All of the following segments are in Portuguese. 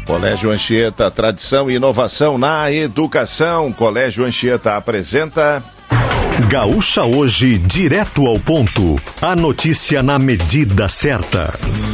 Colégio Anchieta, tradição e inovação na educação. Colégio Anchieta apresenta... Gaúcha Hoje, direto ao ponto. A notícia na medida certa.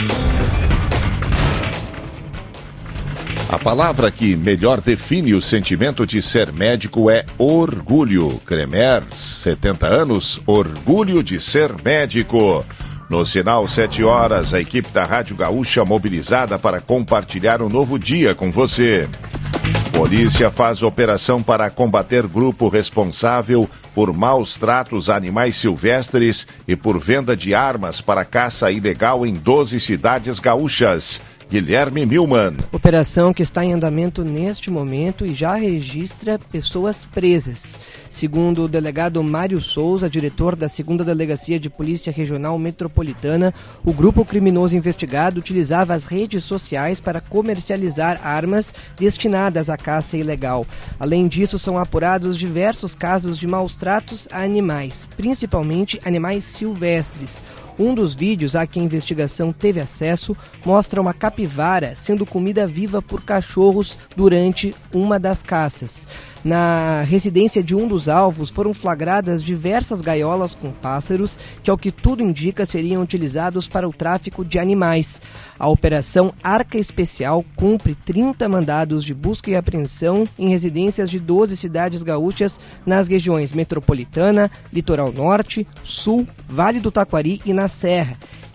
A palavra que melhor define o sentimento de ser médico é orgulho. Cremer, 70 anos, orgulho de ser médico. No sinal 7 horas, a equipe da Rádio Gaúcha mobilizada para compartilhar um novo dia com você. Polícia faz operação para combater grupo responsável por maus tratos a animais silvestres e por venda de armas para caça ilegal em 12 cidades gaúchas. Guilherme Milman. Operação que está em andamento neste momento e já registra pessoas presas. Segundo o delegado Mário Souza, diretor da 2ª Delegacia de Polícia Regional Metropolitana, o grupo criminoso investigado utilizava as redes sociais para comercializar armas destinadas à caça ilegal. Além disso, são apurados diversos casos de maus tratos a animais, principalmente animais silvestres. Um dos vídeos a que a investigação teve acesso mostra uma capivara sendo comida viva por cachorros durante uma das caças. Na residência de um dos alvos foram flagradas diversas gaiolas com pássaros que, ao que tudo indica, seriam utilizados para o tráfico de animais. A Operação Arca Especial cumpre 30 mandados de busca e apreensão em residências de 12 cidades gaúchas nas regiões Metropolitana, Litoral Norte, Sul, Vale do Taquari e na Serra.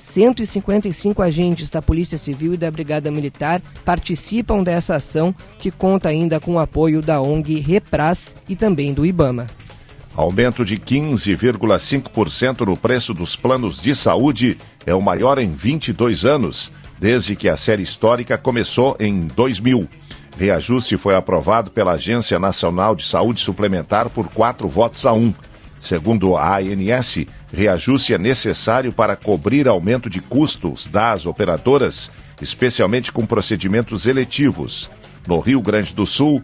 155 agentes da Polícia Civil e da Brigada Militar participam dessa ação, que conta ainda com o apoio da ONG Repras e também do IBAMA. Aumento de 15,5% no preço dos planos de saúde é o maior em 22 anos, desde que a série histórica começou em 2000. Reajuste foi aprovado pela Agência Nacional de Saúde Suplementar por 4 votos a 1. Segundo a ANS, reajuste é necessário para cobrir aumento de custos das operadoras, especialmente com procedimentos eletivos. No Rio Grande do Sul,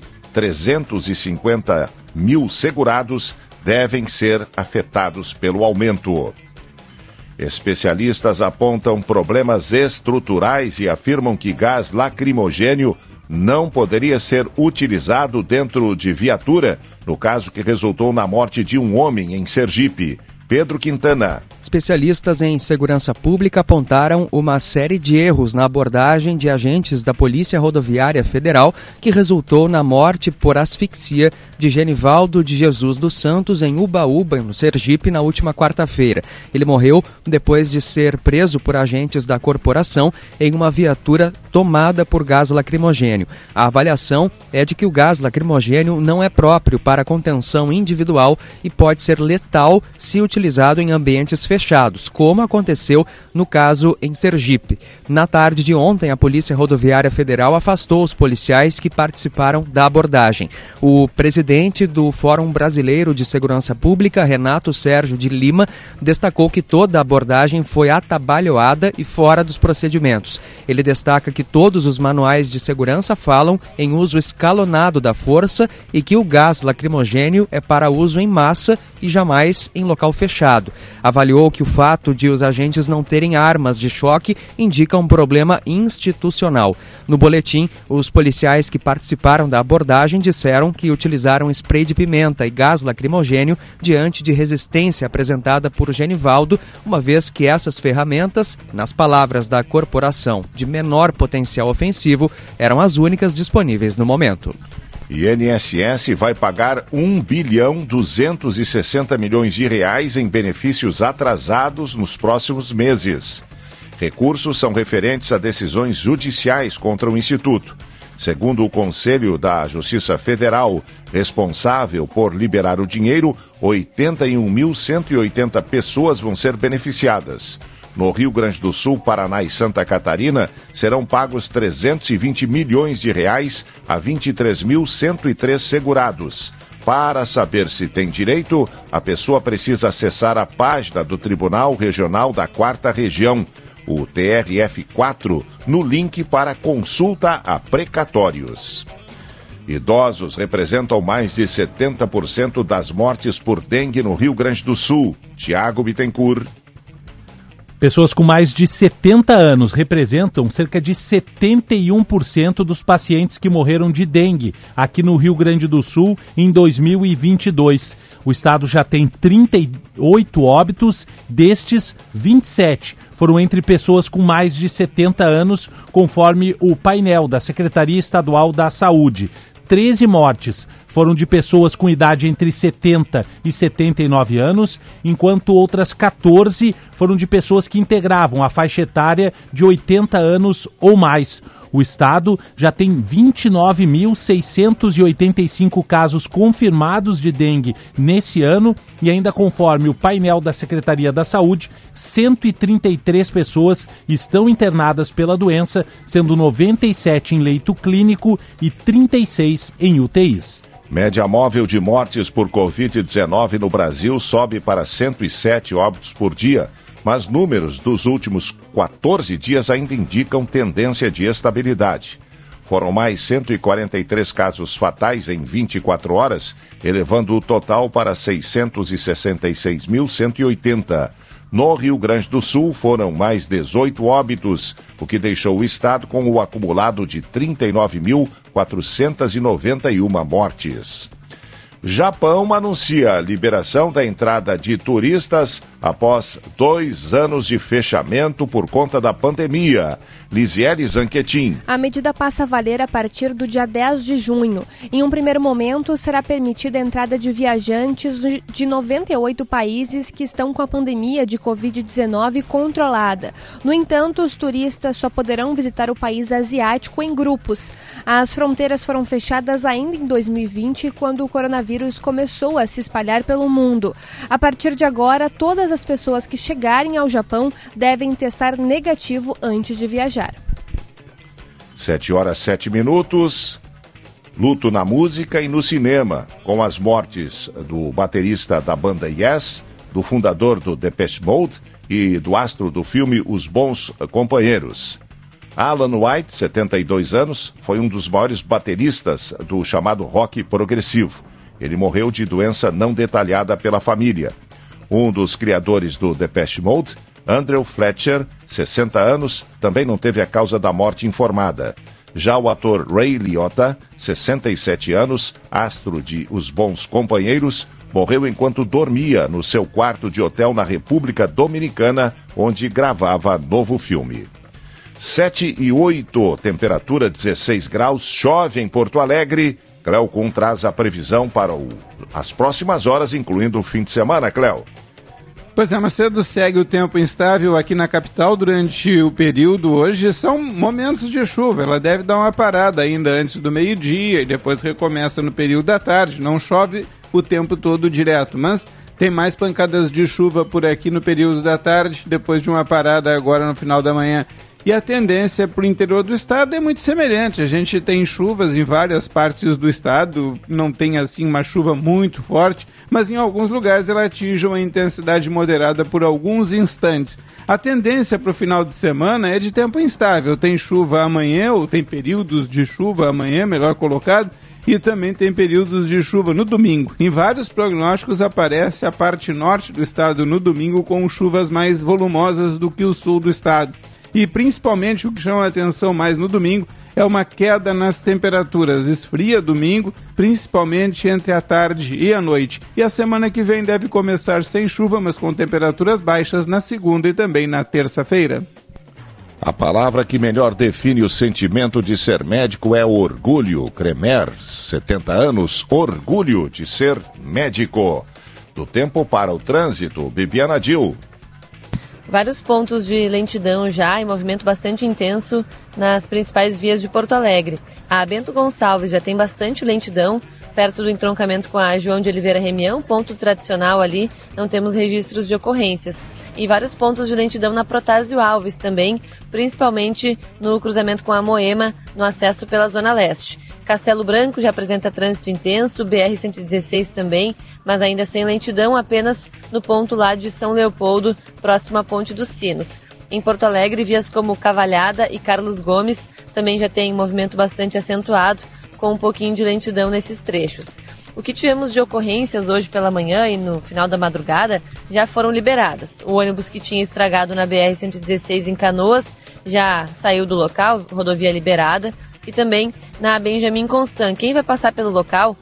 350 mil segurados devem ser afetados pelo aumento. Especialistas apontam problemas estruturais e afirmam que gás lacrimogênio não poderia ser utilizado dentro de viatura, no caso que resultou na morte de um homem em Sergipe. Pedro Quintana. Especialistas em segurança pública apontaram uma série de erros na abordagem de agentes da Polícia Rodoviária Federal que resultou na morte por asfixia de Genivaldo de Jesus dos Santos em Ubaúba, no Sergipe, na última quarta-feira. Ele morreu depois de ser preso por agentes da corporação em uma viatura tomada por gás lacrimogênio. A avaliação é de que o gás lacrimogênio não é próprio para contenção individual e pode ser letal se utilizado em ambientes fechados, como aconteceu no caso em Sergipe. Na tarde de ontem, a Polícia Rodoviária Federal afastou os policiais que participaram da abordagem. O presidente do Fórum Brasileiro de Segurança Pública, Renato Sérgio de Lima, destacou que toda a abordagem foi atabalhoada e fora dos procedimentos. Ele destaca que todos os manuais de segurança falam em uso escalonado da força e que o gás lacrimogênio é para uso em massa e jamais em local fechado. Avaliou que o fato de os agentes não terem armas de choque indica um problema institucional. No boletim, os policiais que participaram da abordagem disseram que utilizaram spray de pimenta e gás lacrimogênio diante de resistência apresentada por Genivaldo, uma vez que essas ferramentas, nas palavras da corporação de menor potencial ofensivo, eram as únicas disponíveis no momento. INSS vai pagar 1,260 bilhão de reais em benefícios atrasados nos próximos meses. Recursos são referentes a decisões judiciais contra o Instituto. Segundo o Conselho da Justiça Federal, responsável por liberar o dinheiro, 81.180 pessoas vão ser beneficiadas. No Rio Grande do Sul, Paraná e Santa Catarina, serão pagos 320 milhões de reais a 23.103 segurados. Para saber se tem direito, a pessoa precisa acessar a página do Tribunal Regional da 4ª Região, o TRF4, no link para consulta a precatórios. Idosos representam mais de 70% das mortes por dengue no Rio Grande do Sul. Tiago Bittencourt. Pessoas com mais de 70 anos representam cerca de 71% dos pacientes que morreram de dengue aqui no Rio Grande do Sul em 2022. O estado já tem 38 óbitos, destes 27 foram entre pessoas com mais de 70 anos, conforme o painel da Secretaria Estadual da Saúde. 13 mortes foram de pessoas com idade entre 70 e 79 anos, enquanto outras 14 foram de pessoas que integravam a faixa etária de 80 anos ou mais. O estado já tem 29.685 casos confirmados de dengue nesse ano e ainda conforme o painel da Secretaria da Saúde, 133 pessoas estão internadas pela doença, sendo 97 em leito clínico e 36 em UTIs. Média móvel de mortes por Covid-19 no Brasil sobe para 107 óbitos por dia, mas números dos últimos 14 dias ainda indicam tendência de estabilidade. Foram mais 143 casos fatais em 24 horas, elevando o total para 666.180. No Rio Grande do Sul foram mais 18 óbitos, o que deixou o estado com o acumulado de 39.491 mortes. Japão anuncia a liberação da entrada de turistas após 2 anos de fechamento por conta da pandemia. Lisiele Zanquetin. A medida passa a valer a partir do dia 10 de junho. Em um primeiro momento, será permitida a entrada de viajantes de 98 países que estão com a pandemia de Covid-19 controlada. No entanto, os turistas só poderão visitar o país asiático em grupos. As fronteiras foram fechadas ainda em 2020, quando o coronavírus começou a se espalhar pelo mundo. A partir de agora, todas as pessoas que chegarem ao Japão devem testar negativo antes de viajar. 7h07. Luto na música e no cinema, com as mortes do baterista da banda Yes, do fundador do Depeche Mode e do astro do filme Os Bons Companheiros. Alan White, 72 anos, foi um dos maiores bateristas do chamado rock progressivo. Ele morreu de doença não detalhada pela família. Um dos criadores do Depeche Mode, Andrew Fletcher, 60 anos, também não teve a causa da morte informada. Já o ator Ray Liotta, 67 anos, astro de Os Bons Companheiros, morreu enquanto dormia no seu quarto de hotel na República Dominicana, onde gravava novo filme. 7h08, temperatura 16 graus, chove em Porto Alegre. Cleocum traz a previsão para as próximas horas, incluindo o fim de semana, Cleo. Pois é, Macedo, segue o tempo instável aqui na capital durante o período. Hoje são momentos de chuva, ela deve dar uma parada ainda antes do meio-dia e depois recomeça no período da tarde. Não chove o tempo todo direto, mas tem mais pancadas de chuva por aqui no período da tarde, depois de uma parada agora no final da manhã. E a tendência para o interior do estado é muito semelhante. A gente tem chuvas em várias partes do estado, não tem assim uma chuva muito forte, mas em alguns lugares ela atinge uma intensidade moderada por alguns instantes. A tendência para o final de semana é de tempo instável. Tem chuva amanhã, ou tem períodos de chuva amanhã, melhor colocado, e também tem períodos de chuva no domingo. Em vários prognósticos aparece a parte norte do estado no domingo com chuvas mais volumosas do que o sul do estado. E principalmente o que chama a atenção mais no domingo é uma queda nas temperaturas. Esfria domingo, principalmente entre a tarde e a noite. E a semana que vem deve começar sem chuva, mas com temperaturas baixas na segunda e também na terça-feira. A palavra que melhor define o sentimento de ser médico é orgulho. Cremer, 70 anos, orgulho de ser médico. Do tempo para o trânsito, Bibiana Dil. Vários pontos de lentidão já em movimento bastante intenso nas principais vias de Porto Alegre. A Bento Gonçalves já tem bastante lentidão perto do entroncamento com a João de Oliveira Remião, ponto tradicional ali, não temos registros de ocorrências. E vários pontos de lentidão na Protásio Alves também, principalmente no cruzamento com a Moema, no acesso pela Zona Leste. Castelo Branco já apresenta trânsito intenso, BR-116 também, mas ainda sem lentidão, apenas no ponto lá de São Leopoldo, próximo à Ponte dos Sinos. Em Porto Alegre, vias como Cavalhada e Carlos Gomes também já tem movimento bastante acentuado, com um pouquinho de lentidão nesses trechos. O que tivemos de ocorrências hoje pela manhã e no final da madrugada já foram liberadas. O ônibus que tinha estragado na BR-116 em Canoas já saiu do local, rodovia liberada. E também na Benjamin Constant. Quem vai passar pelo local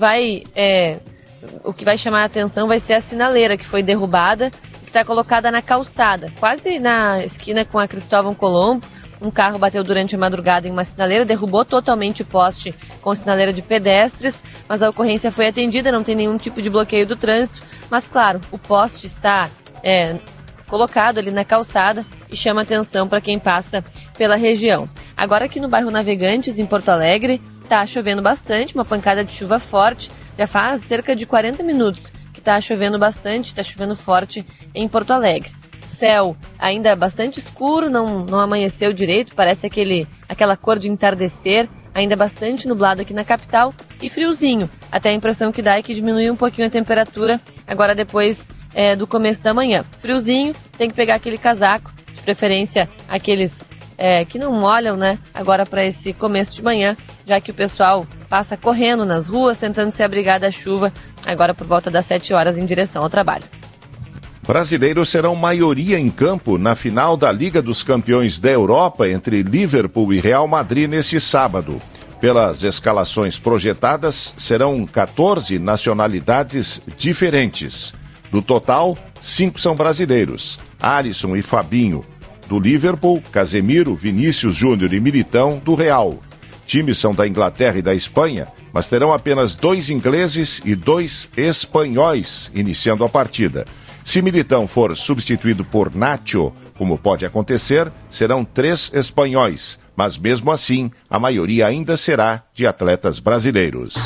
o que vai chamar a atenção vai ser a sinaleira que foi derrubada, que está colocada na calçada, quase na esquina com a Cristóvão Colombo. Um carro bateu durante a madrugada em uma sinaleira, derrubou totalmente o poste com sinaleira de pedestres, mas a ocorrência foi atendida, não tem nenhum tipo de bloqueio do trânsito. Mas claro, o poste está colocado ali na calçada e chama atenção para quem passa pela região. Agora aqui no bairro Navegantes, em Porto Alegre, está chovendo bastante, uma pancada de chuva forte. Já faz cerca de 40 minutos que está chovendo bastante, está chovendo forte em Porto Alegre. Céu ainda bastante escuro, não amanheceu direito, parece aquela cor de entardecer, ainda bastante nublado aqui na capital e friozinho. Até a impressão que dá é que diminui um pouquinho a temperatura agora depois do começo da manhã. Friozinho, tem que pegar aquele casaco, de preferência aqueles que não molham, né? Agora para esse começo de manhã, já que o pessoal passa correndo nas ruas, tentando se abrigar da chuva, agora por volta das 7 horas em direção ao trabalho. Brasileiros serão maioria em campo na final da Liga dos Campeões da Europa entre Liverpool e Real Madrid neste sábado. Pelas escalações projetadas, serão 14 nacionalidades diferentes. Do total, 5 são brasileiros: Alisson e Fabinho. Do Liverpool, Casemiro, Vinícius Júnior e Militão, do Real. Times são da Inglaterra e da Espanha, mas terão apenas 2 ingleses e 2 espanhóis iniciando a partida. Se Militão for substituído por Nacho, como pode acontecer, serão 3 espanhóis, mas mesmo assim, a maioria ainda será de atletas brasileiros.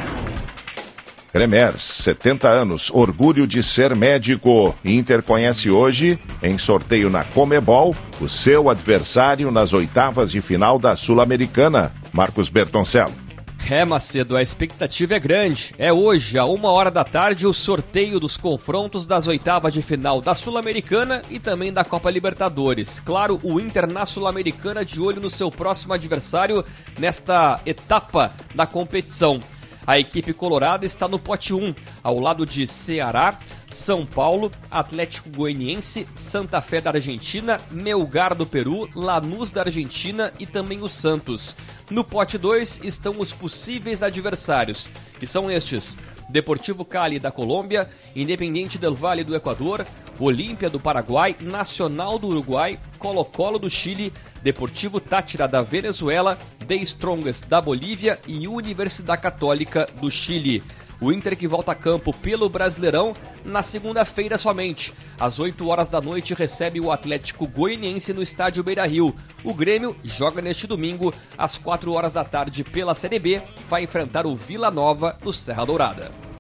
Cremer, 70 anos, orgulho de ser médico. Inter conhece hoje, em sorteio na Comebol, o seu adversário nas oitavas de final da Sul-Americana. Marcos Bertoncello. Macedo, a expectativa é grande. É hoje, a 13h, o sorteio dos confrontos das oitavas de final da Sul-Americana e também da Copa Libertadores. Claro, o Inter na Sul-Americana de olho no seu próximo adversário nesta etapa da competição. A equipe colorada está no pote 1, ao lado de Ceará, São Paulo, Atlético Goianiense, Santa Fé da Argentina, Melgar do Peru, Lanús da Argentina e também o Santos. No pote 2 estão os possíveis adversários, que são estes: Deportivo Cali da Colômbia, Independiente del Valle do Equador, Olímpia do Paraguai, Nacional do Uruguai, Colo-Colo do Chile, Deportivo Táchira da Venezuela, The Strongest da Bolívia e Universidade Católica do Chile. O Inter que volta a campo pelo Brasileirão na segunda-feira somente. Às 8h recebe o Atlético Goianiense no estádio Beira-Rio. O Grêmio joga neste domingo às 4h pela Série B, vai enfrentar o Vila Nova no Serra Dourada.